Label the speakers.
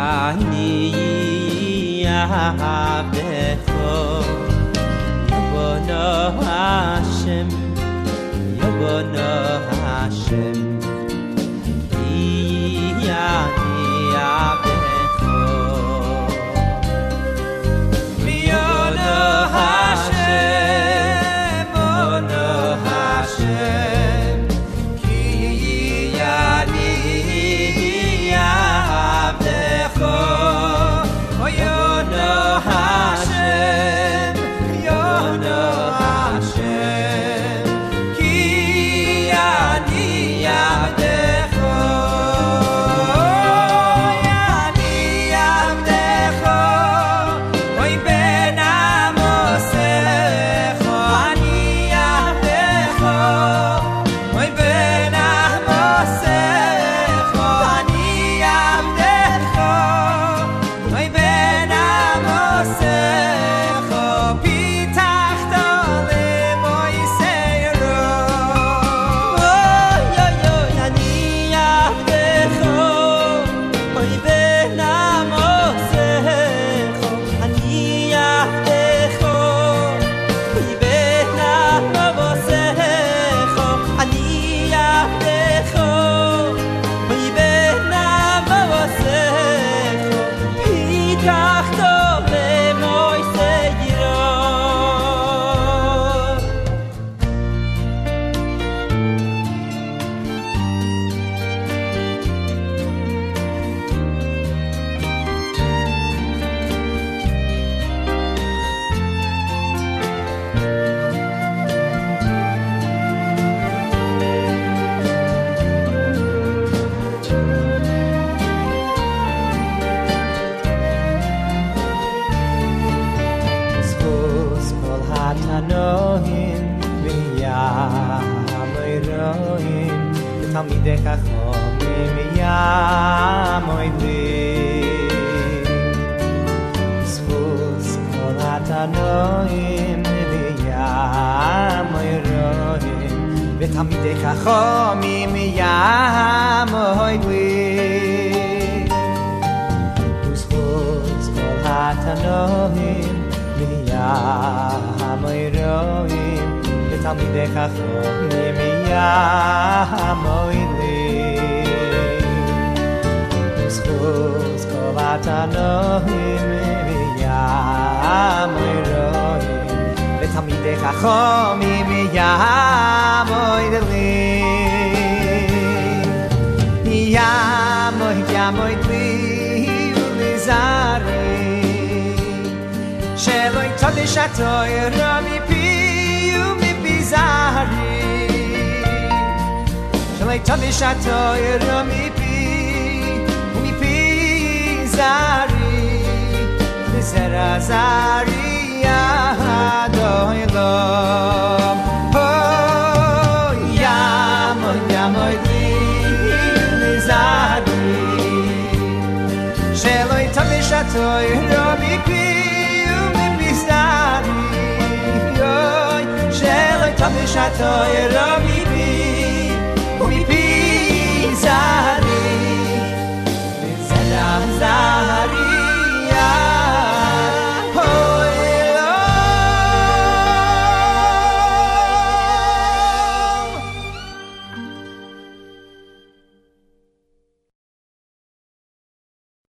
Speaker 1: אני עבדך יבונו השם יבונו השם אני עבדך יבונו השם יבונו השם כי אני עבדך יבונו השם יבונו השם כי אני עבדך אני עבדך אוי בן עמוסך אני עבדך אוי בן עמוסך אני עבדך אוי בן עמוסך פיתחת למויסרו אוי אוי אוי אני עבדך אוי בן עמוסך אני עבדך אוי בן עמוסך אני עבדך אוי בן עמוסך פיתחת למויסרו זכוס כל התנועים ויאמרים ותלמידי חכמים ויאמרים זכוס כל התנועים ויאמרים ותלמידי חכמים ויאמרים וזכוס כל התנועים ויאמרים ותלמידי חכמים ויאמרים וזכוס כל התנועים ויאמרים ותלמידי חכמים ויאמרים יאמרים ולזרים שלא יתחדש התורה מפי ומפי זרי שלא יתחדש התורה מפי ומפי זרי לזרע זרי עד העולם לזרי שלא יתחדש התורה מפי שלא יתחדש התורה מפי ומפי זרי לזרע זרי